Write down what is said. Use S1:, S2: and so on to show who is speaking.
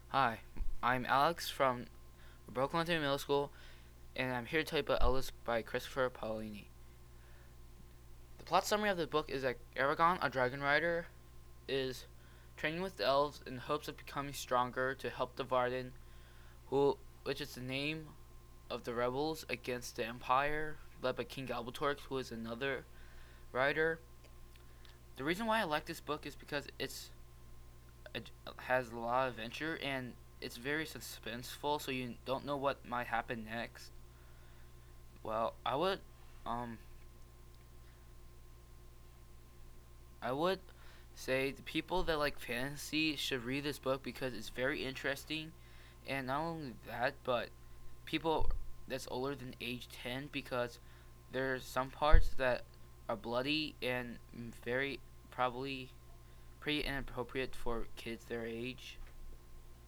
S1: Hi, I'm Alex from Brooklyn Middle School, and I'm here to tell you about Ellis by Christopher Paolini. The plot summary of the book is that Aragon, a dragon rider, is training with the elves in hopes of becoming stronger to help the Varden, which is the name of the rebels against the Empire, led by King Galbatorix, who is another rider. The reason why I like this book is because it has a lot of adventure and it's very suspenseful, so you don't know what might happen next. Well, um, I would say the people that like fantasy should read this book because it's very interesting, and not only that, but people that's older than age 10 because there's some parts that are bloody and very probably pretty inappropriate for kids their age.